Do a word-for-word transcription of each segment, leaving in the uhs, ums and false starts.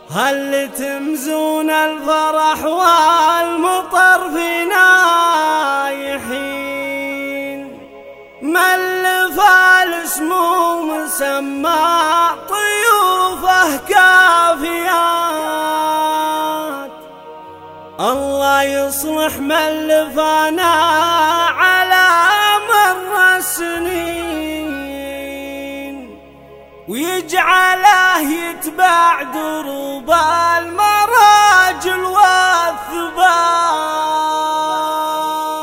هل تمزون الفرح والمطر فينا يحين، ملف الاسم مسمى طيوفه كافيات. الله يصلح ملفنا على مر السنين، ويجعله يتبع دروب المراجل والثبات.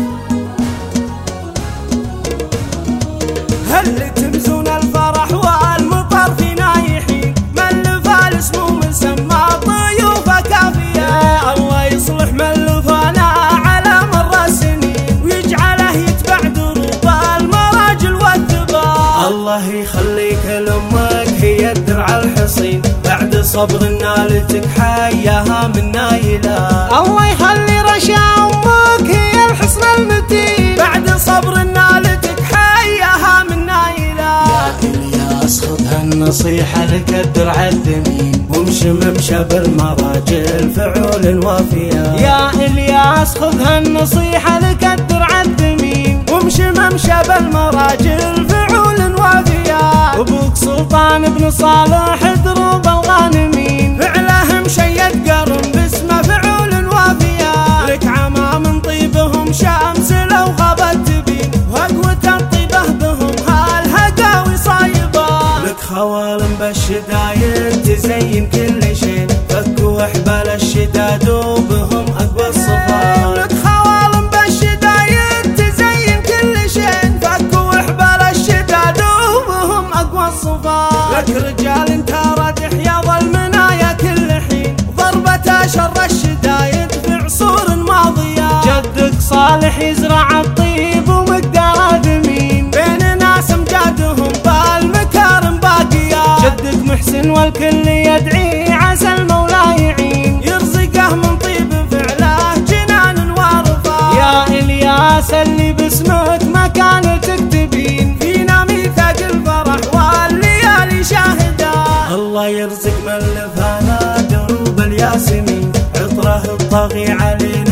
هل تمزون الفرح والمطر فينا يحين، ملف الاسم مسمى طيوفه كافية. الله يصلح ملفنا على مر السنين، ويجعله يتبع دروب المراجل والثبات. الله يخليك لأمك هي الدرع الحصين، بعد صبر نالتك حياها من نايلات. الله يخلي رشا أمك هي الحصن المتين، بعد صبر نالتك حياها من نايلات. يا إلياس خذ هالنصيحة لك الدرع الثمين، وامشي ممشى بالمراجل فعول وافيات. يا إلياس خذ هالنصيحة لك الدرع الثمين، وامشي ممشى بالمراجل فعول وافيات. أبوك سلطان بن صالح دروب الغانمين، فعله مشيد قرن باسمه فعول وافيات. لك عمام طيبهم شمس لو غابت تبين، وقوة الطيبة بهم هالهقاوي صايبات. لك خوالم بالشدايد تزين كل شيء، فكوا حبال الشداد وبهم أقوى الصفات. لك خوالم بالشدايد تزين كل شيء، فكوا حبال الشداد وبهم أقوى الصفات. لك رجال انتارت حياض المنايا كل حين، ضربة شر الشدايد في عصور ماضية. جدك صالح يزرع الطيب ومقدار ثمين، بين ناس امجادهم بالمكارم باقيات. جدك محسن والكل يدعي عسى المولى يعين، يرزقه من طيب فعله جنان وارفات. يا إلياس اللي باسمك مكانتك تبين، فينا ميثاق الفرح والليالي شاهدة. الله يرزق ملفانا دروب الياسمين، عطره الطاغي علينا